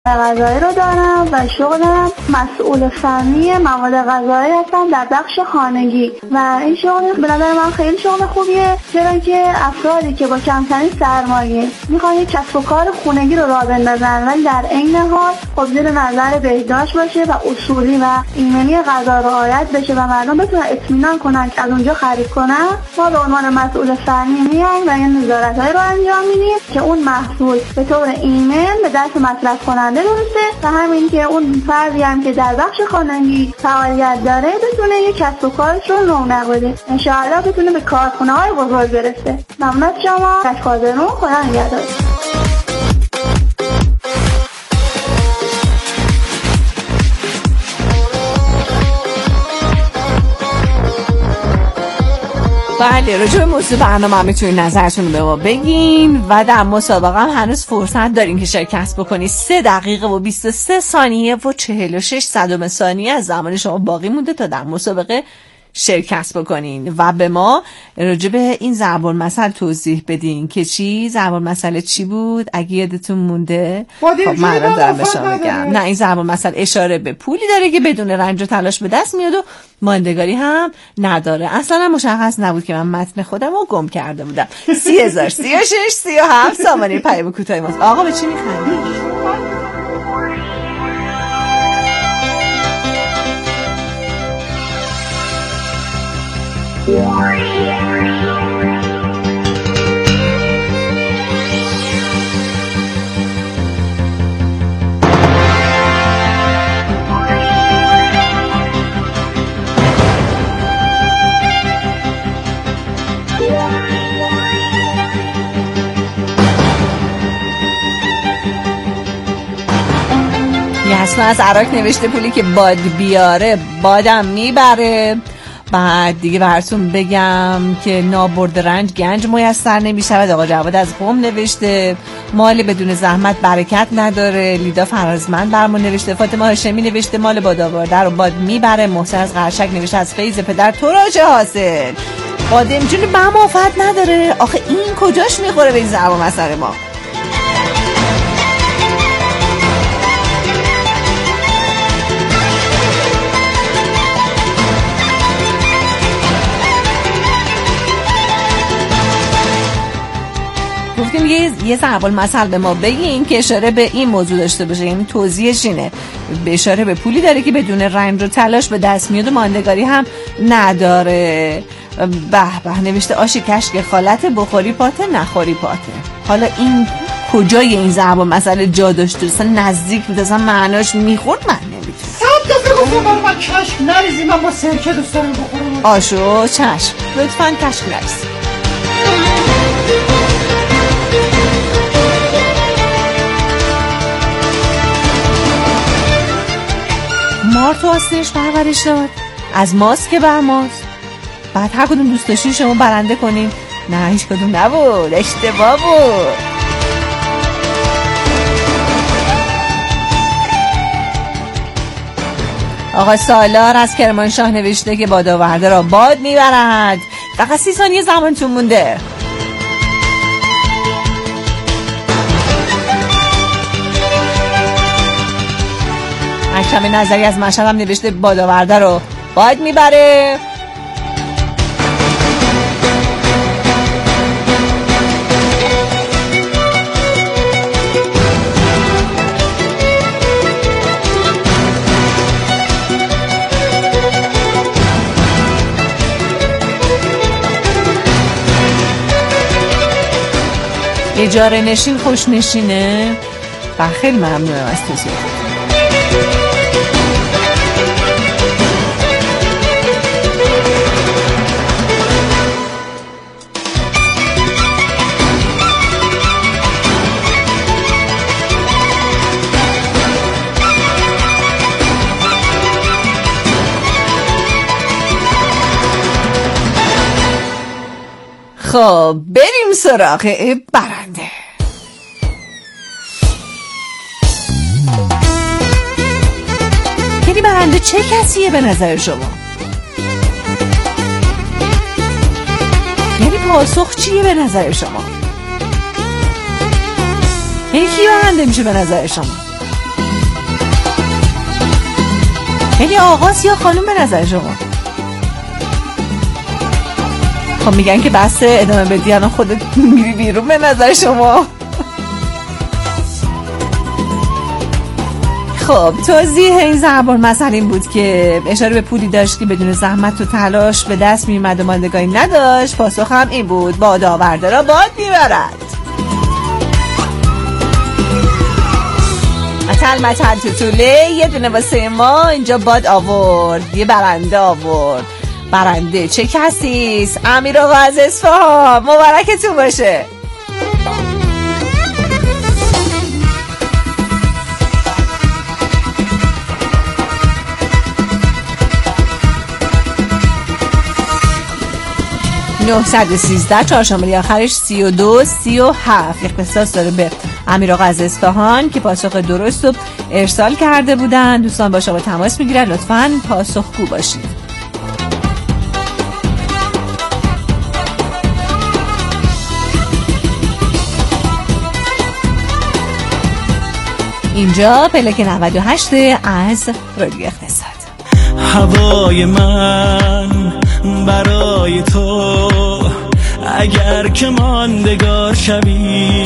غذایی رو دارم و شغلم مسئول فنی مواد غذایی هستم در بخش خانگی و این شغل به نظر من خیلی شغل خوبیه، چرا که افرادی که با کمترین سرمایه میخوان یک کسب و کار خانگی رو راه بندازن ولی در عین حال خب زیر نظر بهداشت باشه و اصولی و ایمنی غذا رعایت بشه و مردم بتونن اطمینان کنن که از اونجا خرید کنن، ما به عنوان مسئول فنی میایم و این نظارت‌های رو انجام میدیم که اون محصول به طور ایمن به دست مصرف کننده برسه و همین که اون فردی هم که در بخش خانگی فعالیت داره بتونه یک کسب و کارش رو رونق بده، ان شاءالله بتونه به کارخونه‌های بزرگ برسه. ممنون از شما. تشکر. خدا نگهدار. بله، راجع به موضوع برنامه هم میتونید نظرتون رو به ما بگین و در مسابقه هم هنوز فرصت دارین که شرکت بکنید. 3 دقیقه و 23 ثانیه و 46 صدم ثانیه از زمان شما باقی مونده تا در مسابقه شرکت بکنین و به ما راجع به این ضرب المثل توضیح بدین که چی ضرب المثل چی بود اگه یادتون مونده. خب من دارم به شما میگم نه، این ضرب المثل اشاره به پولی داره که بدون رنج و تلاش به دست میاد و ماندگاری هم نداره. اصلا مشخص نبود که من متن خودم رو گم کرده بودم. 30,036 37 سامانه پیام کوتاه ماست. آقا به چی میخندی؟ اصلا از عراق نوشته پولی که باد بیاره بادم میبره. بعد دیگه براتون بگم که نابرد رنج گنج میسر نمیشود. آقا جواد از قم نوشته مال بدون زحمت برکت نداره. لیدا فرازمند برامون نوشته. فاطمه هاشمی نوشته مال باد آورده رو باد میبره. محسن از قرشک نوشته از فیض پدر تراج حاصل. بادم جون به هم آفت نداره. آخه این کجاش میخوره به این ضرب المثل ما؟ گفتیم یه ضرب المثل به ما بگین که اشاره به این موضوع داشته باشه، یعنی توضیحش اینه، به اشاره به پولی داره که بدون رنج و تلاش به دست میاد و ماندگاری هم نداره. به نوشته آشی کشک خالت بخوری پاته نخوری پاته. حالا این کجای این ضرب المثل جا داشته؟ اصلا نزدیک بود، اصلا معناش میخورد من نمیتونم. 100 دفعه گفتم برای من کشک نریزی، من با سرکه دوست دارم بخورم. آشو چشم، لطفاً کشک نریزی. مار تو آستینش پرورش داد، از ماست که بر ماست. بعد هر کدوم دوست داشتین شما برنده کنین. نه هیچ کدوم نبود، اشتباه بود. آقا سالار از کرمانشاه نوشته که باد آورده را باد میبرد. فقط 30 ثانیه زمانتون مونده. اکرم نظری از مشهد هم نوشته باد آورده رو باد میبره. اجاره نشین خوش نشینه. خیلی ممنونم از توضیح. خب بریم سراغ برنده. یعنی برنده چه کسیه به نظر شما؟ یعنی پاسخ چیه به نظر شما؟ یعنی کی برنده میشه به نظر شما؟ یعنی آقاست یا خانوم به نظر شما؟ خب میگن که بس ادامه بدی الان خودت میری بیرون به نظر شما. خب توضیح این ضرب المثل این بود که اشاره به پولی داشت که بدون زحمت و تلاش به دست میومد و ماندگاری نداشت. پاسخ هم این بود: باد آورده را باد میبرد. متل توتوله یه دونه واسه ما اینجا باد آورد، یه برنده آورد. برنده چه کسیست؟ امیر آقا از اصفهان، مبارکتون باشه. (913) چهارشنبه آخرش 3237 اختصاص داره به امیر آقا از اصفهان که پاسخ درست رو ارسال کرده بودن. دوستان با شما تماس میگیرن، لطفاً پاسخگو باشید. اینجا پلک 98 از رادیو اقتصاد. هوای من برای تو اگر که ماندگار شوی،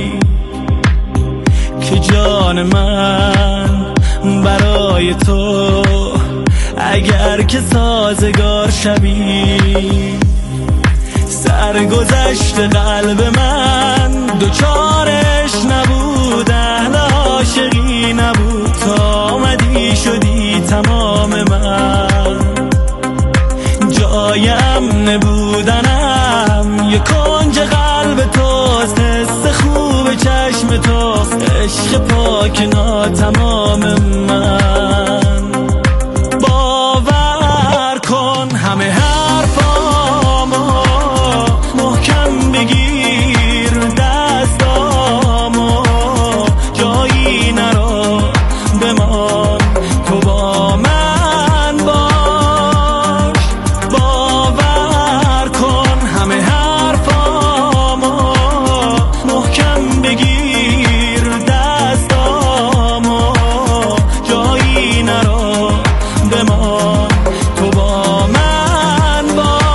که جان من برای تو اگر که سازگار شوی، سرگذشت قلب من دوچارش نبود، اهل عاشقی نبود، تا آمدی شدی تمام من. جای امن بودنم یه کنج قلب توست، حس خوب چشم توست، عشق پاک ناتمام من. باور کن همه حرفامو محکم بگیر، دستامو جایی نرو بمان، تو با من باش. باور کن همه حرفامو محکم بگیر، دستامو جایی نرو بمان، تو با من باش.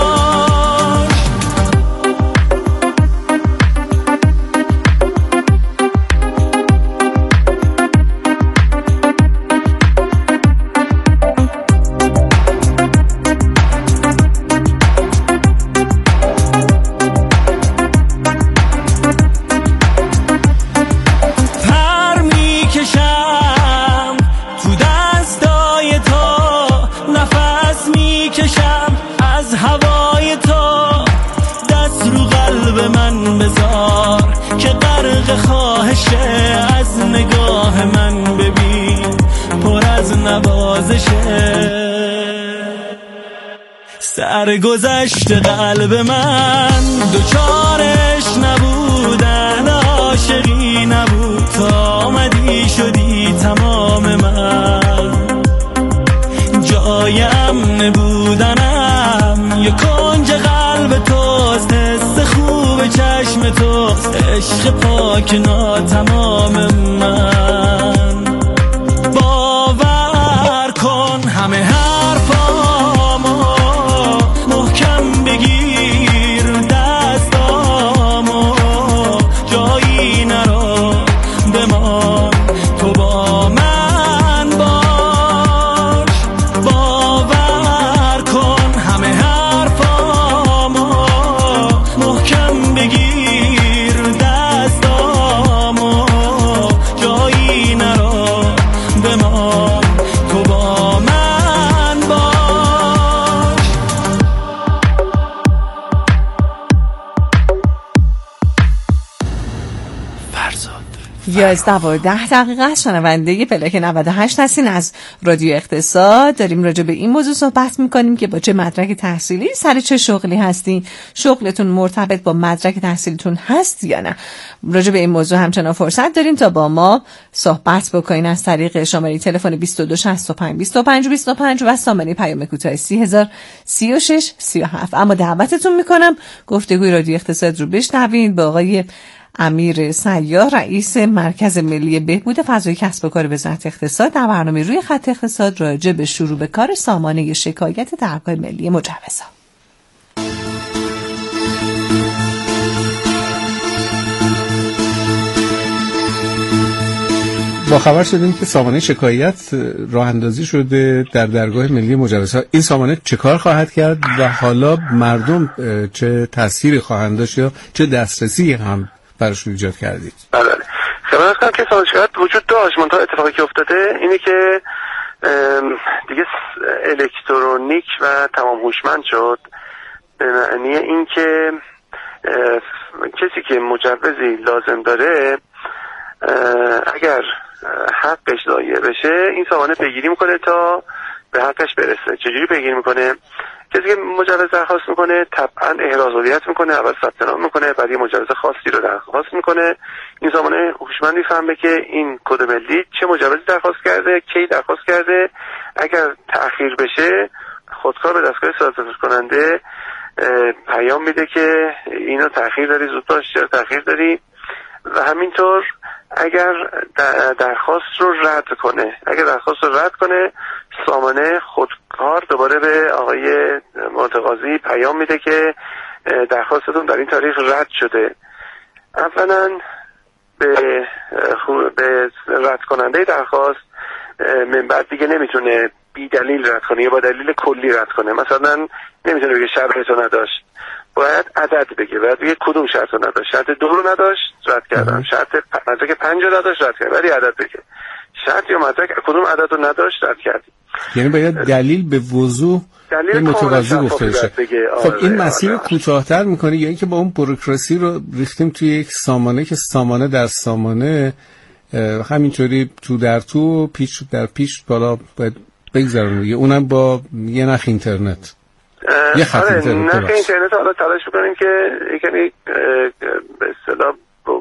پر میکشم تو دستای تو، نفس میکشم از هوای تو، دست رو قلب من بذار که غرق خواهشه، از نگاه من ببین پر از نوازشه. سرگذشت قلب من دوچارش نبود، اهل عاشقی نبود، تا آمدی شدی تمام من. جای امن بودنم یه کنج قلب توست، حس خوب چشم توست، عشق پاک ناتمام من. باور کن همه حرفامو محکم بگیر، دستامو جایی نرو بمان، تو با من باش. باور کن همه حرفامو محکم بگیر، دستامو جایی نرو بمان، تو با من باش. 11:10 شنونده پلک 98 هستین از رادیو اقتصاد. داریم راجع به این موضوع صحبت میکنیم که با چه مدرک تحصیلی سر چه شغلی هستین، شغلتون مرتبط با مدرک تحصیلیتون هست یا نه. راجع به این موضوع همچنان فرصت داریم تا با ما صحبت بکنین از طریق شماره تلفن 2265 25 25 و سامانه پیام کوتاه 3036 37. اما دعوتتون میکنم گفتگوی رادیو اقتصاد رو بشنوین با آقای امیر سیار رئیس مرکز ملی بهبود فضای کسب و کار وزارت اقتصاد در برنامه روی خط اقتصاد راجع به شروع به کار سامانه شکایت درگاه ملی مجوزها. با خبر شدیم که سامانه شکایت راه اندازی شده در درگاه ملی مجوزها. این سامانه چه کار خواهد کرد و حالا مردم چه تأثیری خواهند داشت یا چه دسترسی هم براشون ایجاد کردید؟ بله، خبر هستم که سامانه شکایت وجود داشت، منتها اتفاقی که افتاده اینه که دیگه الکترونیک و تمام هوشمند شد، به معنی این که کسی که مجوزی لازم داره اگر حقش ضایع بشه این سامانه پیگیری میکنه تا به حقش برسه. چجوری پیگیری میکنه؟ کسی که مجوز درخواست میکنه طبعا احراز هویت میکنه، اول ثبت نام میکنه، بعد یه مجوز خاصی رو درخواست میکنه. این سامانه هوشمند میفهمه که این کد ملی چه مجوزی درخواست کرده، کی درخواست کرده. اگر تأخیر بشه خودکار به دستگاه صادرات کننده پیام میده که اینو تأخیر داری، زود باش، چرا تأخیر داری. و همینطور اگر درخواست رو رد کنه سامانه خودکار دوباره به آقای متقاضی پیام میده که درخواستتون در این تاریخ رد شده. اولا به رد کننده درخواست من بعد دیگه نمیتونه بی دلیل رد کنه یا با دلیل کلی رد کنه. مثلا نمیتونه بگه شرطو نداشت، باید عدد بگه، باید بگه کدوم شرطو نداشت. شرط 2 رو نداشت رد کردم، شرط مدرک 5 رو نداشت رد کردم، ولی عدد بگه. شرط یا مدرک کدوم عدد رو نداشت رد کردیم. یعنی باید دلیل به وضوح به متقاضی گفته بشه. خب این مسیر کوتاه‌تر می‌کنه یا اینکه با اون بوروکراسی رو ریختیم توی یک سامانه که سامانه در سامانه همینطوری تو در تو پیچ در پیچ بالا باید بگذارن دیگه، اونم با یه نخ اینترنت. یه خط اینترنت. نخ اینترنت حالا تلاش می‌کنیم که یعنی به اصطلاح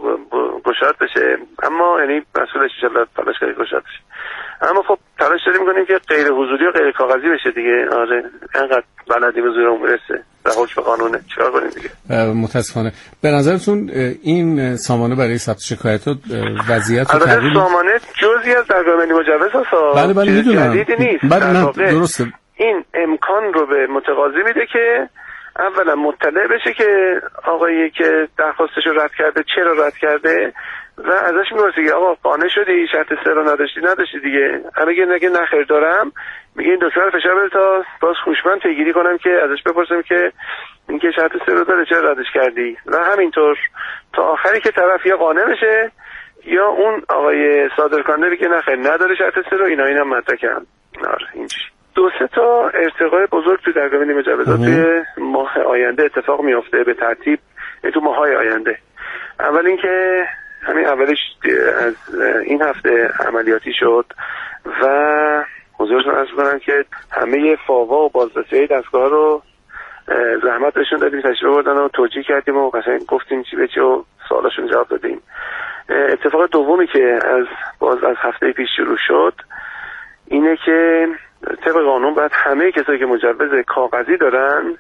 گشاد بشه، اما یعنی مسئولش ان شاءالله تلاش کنیم گشاد بشه. اما خب تلاش داریم می‌کنیم که غیر حضوری و غیر کاغذی بشه دیگه. آره انقدر بلدی به زورمون برسه و حکم قانونه چیکار کنیم دیگه. متاسفانه. به نظرتون این سامانه برای ثبت شکایتات وضعیت رو تغییر؟ سامانه جزئی از درگاه ملی مجوز هست. بله میدونم. جدیدی نیست. درسته. این امکان رو به متقاضی میده که اولا مطلع بشه که آقایی که درخواستش رو رد کرده چرا رد کرده و ازش میپرسه که آقا قانع شدی، شرط 3 رو نداشتی دیگه. اگه نگه نخیر دارم میگه این دکتر فشار بده تا باز هوشمند پیگیری کنم که ازش بپرسم که این که شرط 3 رو داره چرا ردش کردی، و همینطور تا آخری که طرف یا قانع بشه یا اون آقای صادرکننده بگه نخیر نداره شرط 3 رو، اینم مدرکم. آره اینجوری 2-3 تا ارتقای بزرگ تو درگاه ملی مجوزات توی ماه آینده اتفاق میفته به ترتیب تو ماهای آینده. اول اینکه همین اولش از این هفته عملیاتی شد و حضورتون عرض کنم که همه فاوا و بازرسی‌های دستگاه رو زحمت بهشون دادیم، تشریف بردن و توجیه کردیم و قشنگ گفتیم چی به چی و سوالاشون جواب دادیم. اتفاق دومی که از هفته پیش شروع شد اینه که طبق قانون باید همه کسایی که مجوز کاغذی دارن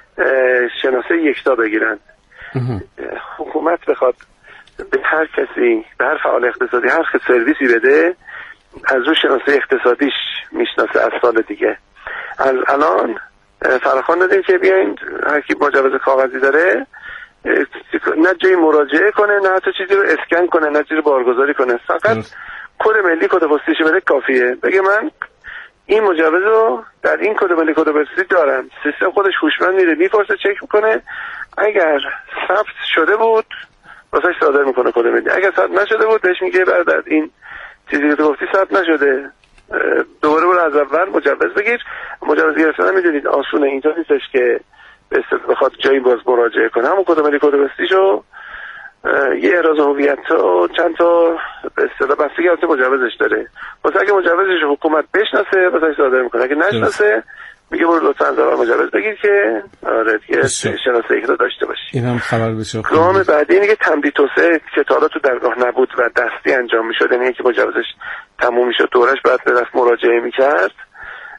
شناسه یکتا بگیرن. حکومت بخواد به هر کسی، به هر فعال اقتصادی هر سرویسی بده، از رو شناسه اقتصادیش میشناسه از سال دیگه. از الان فراخوان دادیم که بیاین هر کی مجوز کاغذی داره نه جایی مراجعه کنه، نه حتی چیزی رو اسکن کنه، نه چیزی رو بارگذاری کنه، فقط کد ملی کد پستیش بده کافیه. بگه من این مجوز رو در این کد ملی کد پستی دارم، سیستم خودش هوشمند میره میپرسه، چک میکنه، اگر ثبت شده بود واسش صادر میکنه کد ملی، اگر ثبت نشده بود بهش میگه برادر این چیزی که تو گفتی ثبت نشده، دوباره برو از اول مجوز بگیر. مجوز گرفتن میدونید آسونه، اینطور نیستش که بخواد جایی باز مراجعه کنه. همون کد ملی کد پستیشو یه احراز هویت و چند تا به اصطلاح بستگی از مجوزش داره، واسه اگه مجوزش حکومت بشناسه واسه صادر میکنه، اگه نشناسه میگه برو لطفا از اول مجوز بگیر که آره دیگه شناسه رو داشته باشی. اینم خبر بشه. گام بعدی اینه که تنبیه توسعه که تا حالا تو درگاه نبود و دستی انجام میشد، یعنی که مجوزش تموم میشد دورش بعد به دست مراجعه میکرد،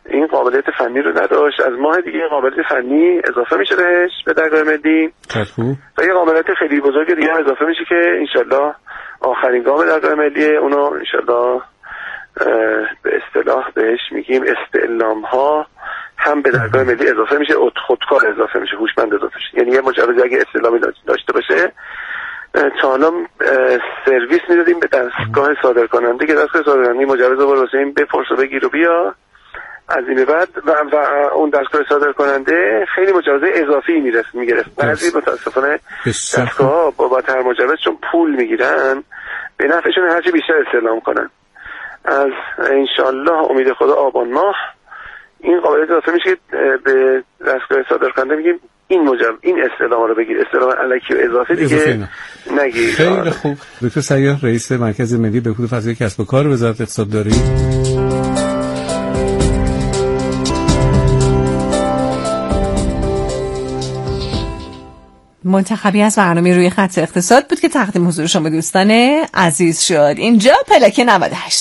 این قابلیت فنی رو نداشت. از ماه دیگه قابلیت فنی اضافه میشه بهش به درگاه ملی و یه قابلیت خیلی بزرگ دیگه هم اضافه میشه که انشالله آخرین گام درگاه ملی اونو انشالله به اصطلاح بهش میگیم استعلام ها هم به درگاه ملی اضافه میشه، خودکار اضافه میشه، هوشمند اضافه میشه. یعنی یه مجوز اگه استعلامی داشته باشه تا حالا سرویس میدادیم به دستگاه صادرکننده که دستگاه صادرکننده مجوز رو واسه این بپرس و بگیر و بیا. از این بعد و اون دستگاه صادرکننده خیلی مجوز اضافی میگرفت. بعضی متاسفانه دستگاه با هر مجوز چون پول میگیرن به نفعشون هرچی بیشتر استعلام کنن. از انشالله امید خدا آبان ماه این قابلیت اضافه میشه به دستگاه صادرکننده میگیم این استعلام رو بگیر، استعلام الکی و اضافه دیگه نگیر. خیلی خوب. دکتر سیاح رئیس مرکز ملی بهبود فضای کسب و کار وزارت اقتصاد دارید. منتخبی از برنامه روی خط اقتصاد بود که تقدیم حضور شما دوستان عزیز شد. اینجا پلاک 98.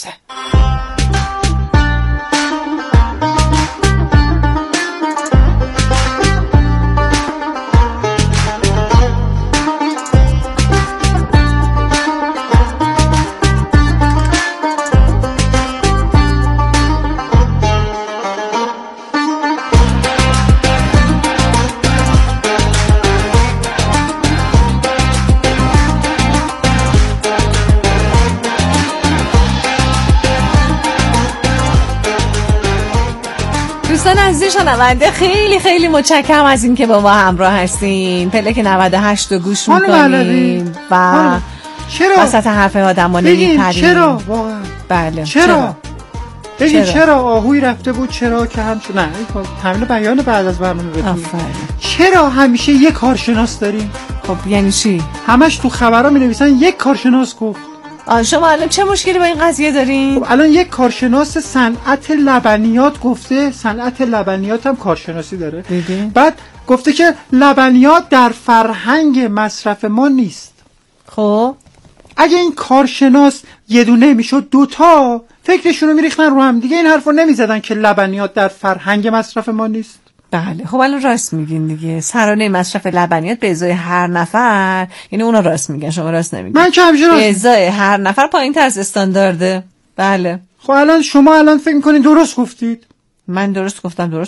دوستان عزیز شنونده خیلی خیلی متشکرم از این که با ما همراه هستین. پلاک 98 رو گوش میکنیم و وسط حرف آدم ها نمیپریم. چرا واقعا؟ بله چرا؟ بگین چرا آهوی رفته بود چرا که همچون نه تمرین بیان بعد از برنامه بتونیم. چرا همیشه یک کارشناس داریم؟ خب یعنی چی؟ همش تو خبرها می نویسن یک کارشناس گفت. شما الان چه مشکلی با این قضیه دارین؟ خب الان یک کارشناس صنعت لبنیات گفته صنعت لبنیات هم کارشناسی داره. بعد گفته که لبنیات در فرهنگ مصرف ما نیست. خب اگه این کارشناس یه دونه میشد دوتا فکرشونو میریختن رو هم دیگه این حرفو نمیزدن که لبنیات در فرهنگ مصرف ما نیست. بله خب الان راست میگین دیگه. سرانه مصرف لبنیات به ازای هر نفر، یعنی اونا راست میگن شما راست نمیگین. من که همیشه راست به ازای هر نفر پایین‌تر از استاندارده. بله خب الان شما فکر میکنین درست گفتید. من درست گفتم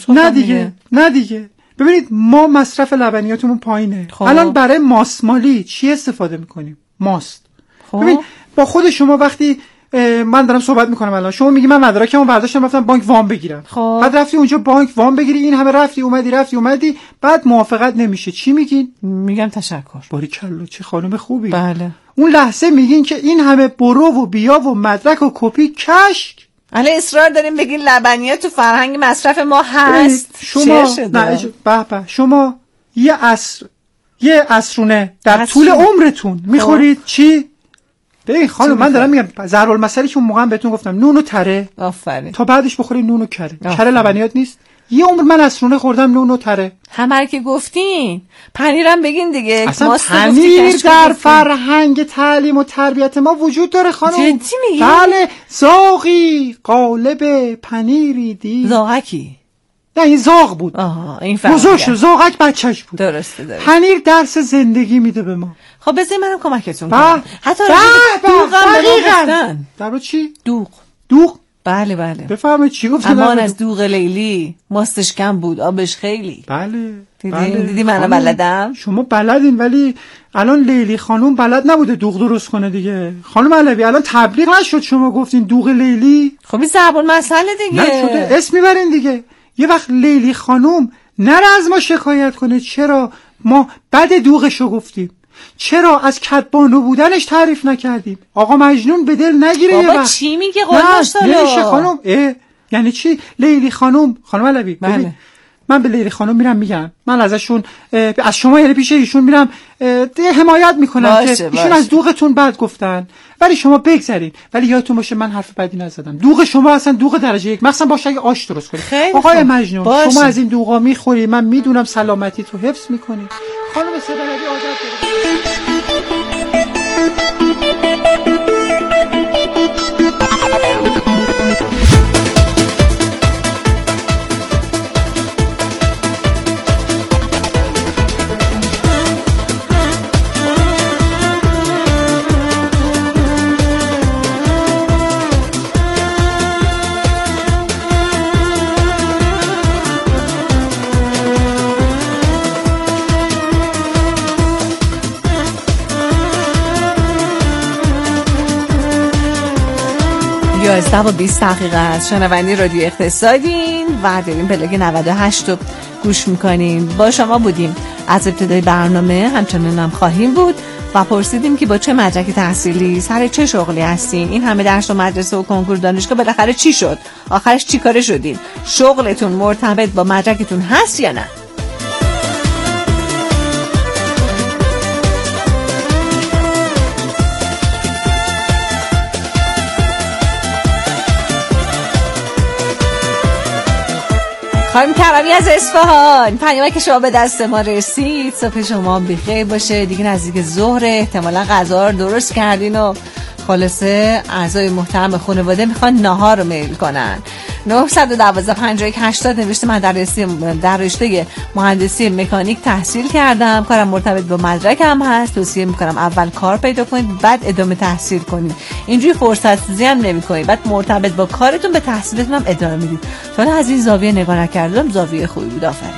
نه دیگه ببینید ما مصرف لبنیاتمون پایینه. الان برای ماسمالی چی استفاده میکنیم؟ ماست. ببین با خود شما وقتی من دارم صحبت میکنم الان شما میگی من مدرکمو برداشتم رفتم بانک وام بگیرم. بعد رفتی اونجا بانک وام بگیری این همه رفتی اومدی بعد موافقت نمیشه چی میگین؟ میگم تشکر. باریکلا چه خانم خوبی. بله اون لحظه میگین که این همه برو و بیا و مدرک و کپی کشک. الان اصرار داریم بگین لبنیات تو فرهنگ مصرف ما هست. شما نه شما یه عصرونه در طول عمرتون میخورید چی؟ ببین خانم من دارم میگم ضرب المثلی که اون موقع بهتون گفتم نون و تره. آفرین. تا بعدش بخورید نون و کره لبنیات نیست. یه عمر من عصرونه خوردم نون و تره. همه که گفتین پنیرم بگین دیگه. اصلا پنیر در فرهنگ تعلیم و تربیت ما وجود داره خانم. جدی میگی؟ بله زاغی قالب پنیری دی. زاغکی؟ نه این زاغ بود. این فهمیدم. بزرگ شد زاغک بچهش بود. درسته. پنیر درس زندگی میده به ما. خب بذاری منم کمکتون کنم. حتی در چی؟ دوغ؟ بله بفهمه چی گفتن. امان از دوغ لیلی ماستش کم بود آبش خیلی. بله دیدی منم بلدم. شما بلدین ولی الان لیلی خانوم بلد نبوده دوغ درست کنه دیگه. خانم علوی الان تبلیغ نشد شما گفتین دوغ لیلی. خب این زبان مسئله دیگه. نشده اسم میبرین دیگه. یه وقت لیلی خانوم نره از ما شکایت کنه چرا ما بد دوغشو گفتیم، چرا از کدبانو بودنش تعریف نکردیم. آقا مجنون به دل نگیره. بابا چی میگه قولش نمیشه خانم. یعنی چی؟ لیلی خانم علوی بله. من به لیلی خانم میرم میگم من ازشون از شما یعنی پیش ایشون میرم حمایت میکنم که ایشون از دوغتون بد گفتن ولی شما بگذارین. ولی یادتون باشه من حرف بدی نزدم. دوغ شما اصلا دوغ درجه 1 مثلا باشه اگه آش درست کنید. آقای مجنون شما از این دوغا میخوری من میدونم سلامتی تو حفظ میکنی. خانم صدقلی عادت 11:20 است. شنونده رادیو اقتصادین و داریم بلاگ 98 رو گوش میکنیم. با شما بودیم از ابتدای برنامه، همچنان هم خواهیم بود و پرسیدیم که با چه مدرک تحصیلی سر چه شغلی هستین. این همه درس و مدرسه و کنکور دانشگاه بالاخره چی شد؟ آخرش چی کاره شدین؟ شغلتون مرتبط با مدرکتون هست یا نه؟ خانم کرمی از اصفهان، پیامک شما به دست ما رسید. صبح شما بخیر باشه. دیگه نزدیک ظهر، احتمالا غذا رو درست کردین و خلاصه اعضای محترم خانواده میخوان ناهار رو میل کنن. 912-51-80 نوشته من در رشته مهندسی مکانیک تحصیل کردم، کارم مرتبط با مدرکم هست. توصیه میکنم اول کار پیدا کنید بعد ادامه تحصیل کنید، اینجوری فرصت سوزی هم نمیکنید، بعد مرتبط با کارتون به تحصیلتون هم ادامه میدید. تا از این زاویه نگاه نکردم، زاویه خوبی بود. آفرین.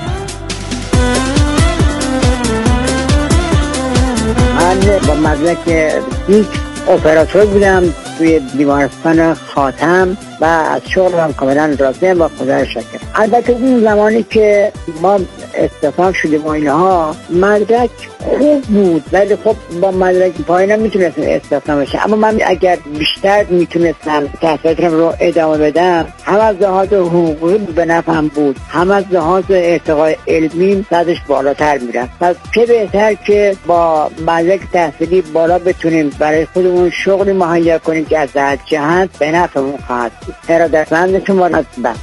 من با مدرک یک اپراتور بودم توی بیمارستان خاتم و از شغلم کاملا راضیم با خدا شکر. البته اون زمانی که ما استخدام شدیم و اینها مدرک خوب بود، ولی خب با مدرک پایین میتونستم استخدام بشم، اما من اگر بیشتر میتونستم تحصیلاتم رو ادامه بدم، هم از لحاظ حقوقی به نفعم بود، هم از لحاظ ارتقای علمی صدش بالاتر میرفت. پس چه بهتر که با مدرک تحصیلی بالا بتونیم برای خودمون شغلی مهیا کنیم که از هر جهت به نفعمون خواهد بود. ارادتمندتون مرتبط.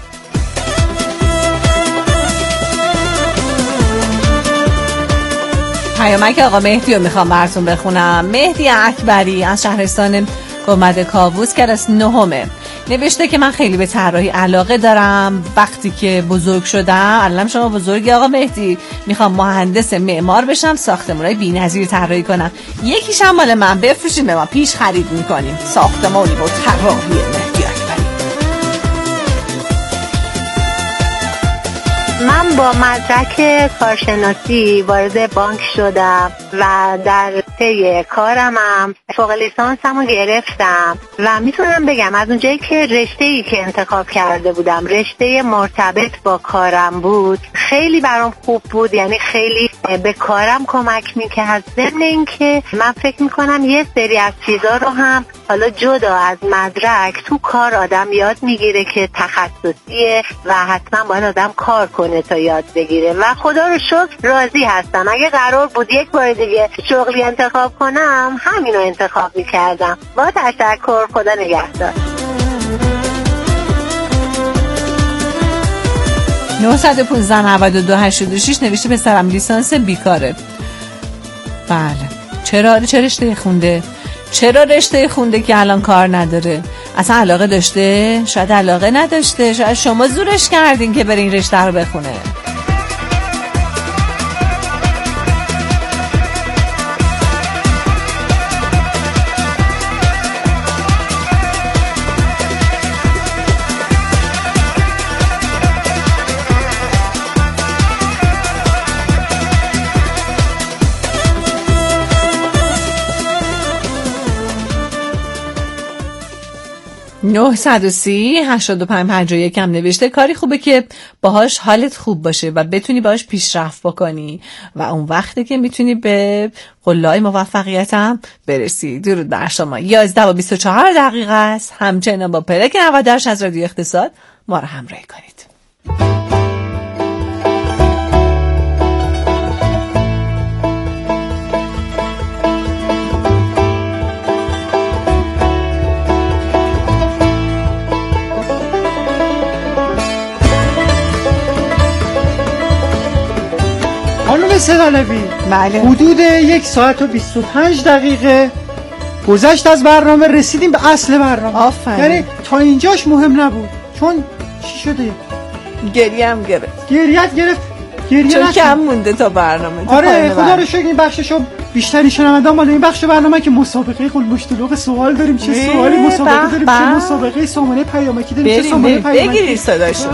پیامک آقا مهدی رو میخوام براتون بخونم. مهدی اکبری از شهرستان گمد کاووس کلاس 9 نوشته که من خیلی به طراحی علاقه دارم. وقتی که بزرگ شدم، الان شما بزرگی آقا مهدی، میخوام مهندس معمار بشم، ساختمان‌های بی‌نظیر طراحی کنم. یکیش هم مال من، بفروشین به ما، پیش خرید میکنیم. ساختمانی با طراحی مهدی اکبری. من با مدرک کارشناسی وارد بانک شدم و در طی کارم هم فوق لیسانسمو گرفتم و میتونم بگم از اونجایی که رشته‌ای که انتخاب کرده بودم رشته مرتبط با کارم بود، خیلی برام خوب بود، یعنی خیلی به کارم کمک میکرد. ضمن اینکه من فکر میکنم یه سری از چیزا رو هم حالا جدا از مدرک تو کار آدم یاد میگیره که تخصصیه و حتما باید آدم کار کنه تا یاد بگیره و خدا رو شکر راضی هستم. اگه قرار بود یک بار دیگه شغلی انتخاب کنم همینو انتخاب میکردم. با تشکر، خدا نگهدار. 915-92-86 نوشته پسرم لیسانس بیکاره. بله، چرا رشته خونده؟ چرا رشته خونده که الان کار نداره؟ اصلا علاقه داشته؟ شاید علاقه نداشته، شاید شما زورش کردین که بره این رشته رو بخونه. (930) 8551 هم نوشته کاری خوبه که باهاش حالت خوب باشه و بتونی باهاش پیشرفت بکنی و اون وقته که میتونی به قله‌های موفقیت هم برسی. درود بر شما. 11:24 است. همچنان با پلاک 98 از رادیو اقتصاد ما رو همراهی کنید. خانم سدالوی، بله. حدود 1 ساعت و 25 دقیقه گذشت از برنامه، رسیدیم به اصل برنامه. آفرین. یعنی تا اینجاش مهم نبود. چون چی شده؟ گریه‌ام گرفت. گریت گرفت. چون کم مونده تا برنامه. آره، خدا رو شکر این بخششو بیشتری شنونده‌ها مال این بخش برنامه که مسابقه قلمشتلوق سوال داریم، چه سوالی مسابقه داریم، چه مسابقه سامانه پیامکی داریم، چه سامانه پیامکی. بگیرید صداشو.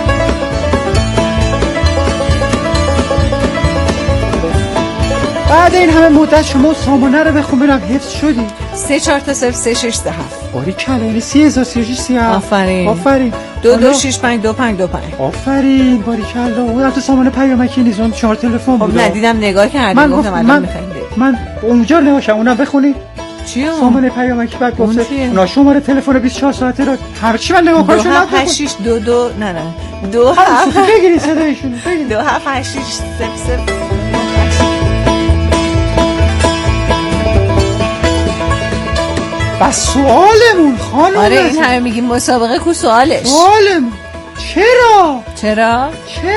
بعد این همه مدت شما سامانه رو بخون برم حفظ شدی. 34303637 باری کلا یعنی 30,036 آفرین 22652525 آفرین باری کلا. اون تو سامانه پیامکی نیست، اون 4 تلفن بود. خب ندیدم نگاه کردم گفتم الان میخوایم من اونجا نگاه کردم. اونم بخونی چیو؟ سامانه پیامکی بعد گفته اونا شماره تلفن 24 ساعته رو هر چی من نگاه کنم. 278622 نه 27 بگیری صدایشون بگیری 278600. بس سوالمون خانم. آره این همه میگیم مسابقه کو سوالش. سوالمون چرا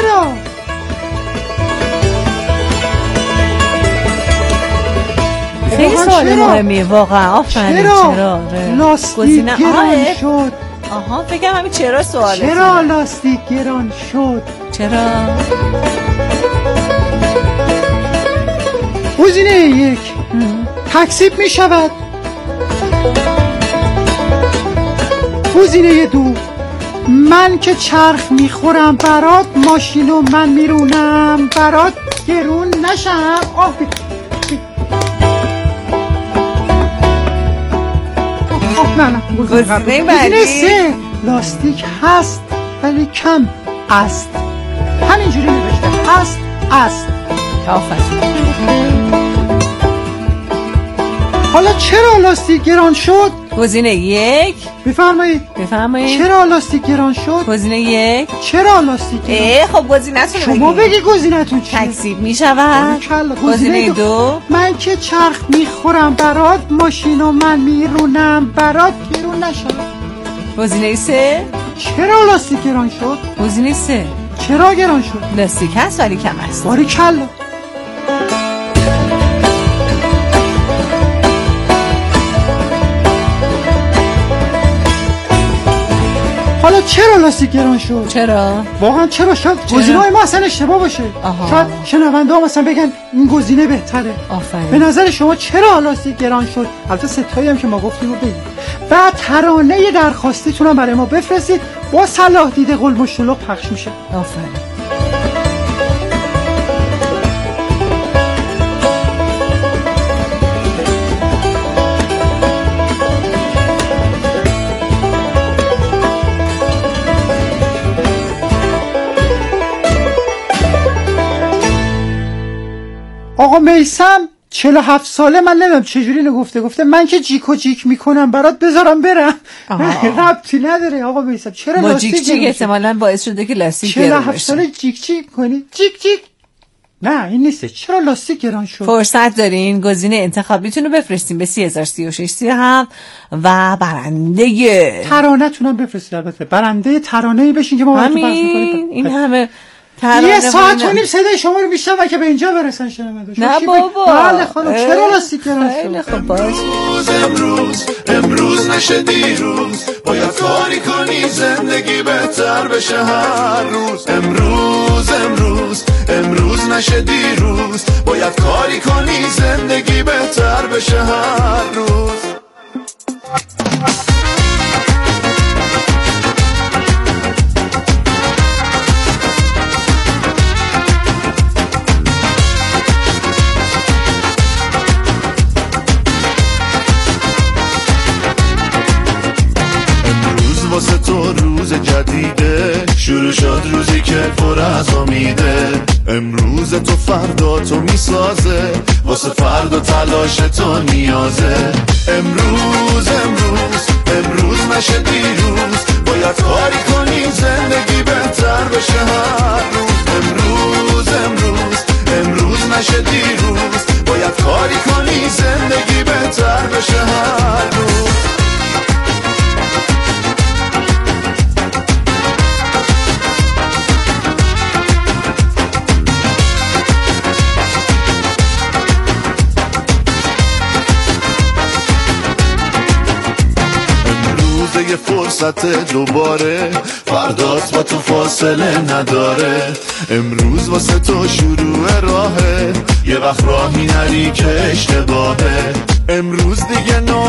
خیلی سوال مهمیه واقعا. آفرین. چرا لاستیک گران شد؟ آها فکرم همین چرا سواله. چرا لاستیک گران شد؟ چرا؟ گزینه 1 تکذیب می شود. گزینه 2 من که چرخ میخورم برات ماشینو من میرونم برات گرون نشم. نه گزینه 3 لاستیک هست ولی کم است. همینجوری نوشته است. حالا چرا لاستیک گران شد؟ گزینه 1 بفرمایید. چرا لاستیک گران شد؟ گزینه 1 چرا لاستیک گران؟ خب گزینه‌تون شما بگی گزینه‌تون چیه؟ تکذیب میشود. گزینه 2 من که چرخ میخورم برات ماشینو من میرونم برات گرون نشم. گزینه 3 چرا لاستیک گران شد؟ گزینه 3 چرا گران شد؟ لاستیک هست ولی کم است. باری کلا. حالا چرا لاستیک گران شد؟ چرا؟ واقعا چرا؟ شاید گزینه‌های ما اصلا اشتباه باشه. شاید شنونده ها مثلا بگن این گزینه بهتره. آفرین. به نظر شما چرا لاستیک گران شد؟ البته ستایی هم که ما گفتیم رو بگید. بعد ترانه درخواستیتون هم برای ما بفرستید. با صلاح دیده قلم و شلوغ پخش میشه. آفرین. آقا میثم 47 ساله. من نمیدونم چجوری اینو گفته من که جیکو جیک میکنم برات بذارم برم. ربطی نداره آقا میثم. چرا لاستیک جیک احتمالاً باعث شده که لاستیک گران بشه. 47 ساله جیک جیک کنی جیک نه این نیسته. چرا لاستیک گران شد؟ فرصت دارین گزینه انتخابیتون رو بفرستین به 30,036 و برنده ترانه‌تون هم بفرستید. البته برنده ترانه‌ای بشین که ما براتون پخش می‌کنیم. این همه یه ساعت و نیم صدای شما رو میشنون که به اینجا برسن شنونده. نه بابا. بله خانم چرا لاستیک گران شد؟ خیلی خوب باشه. امروز نشه دیروز باید کاری کنی زندگی بهتر بشه هر روز. امروز نشه دیروز باید کاری کنی زندگی بهتر بشه هر روز. واسه تو روز جدیده شروع شد روزی که پر از امیده. امروز تو فردا تو میسازه واسه فردا تلاش تو نیازه. امروز نشه دیروز باید کاری کنی زندگی بهتر بشه هر روز. امروز نشه دیروز باید کاری کنی زندگی بهتر بشه هر روز. یه فرصت دوباره فردات با تو فاصله نداره. امروز واسه تو شروع راهه یه وقت راهی نری که اشتباهه. امروز دیگه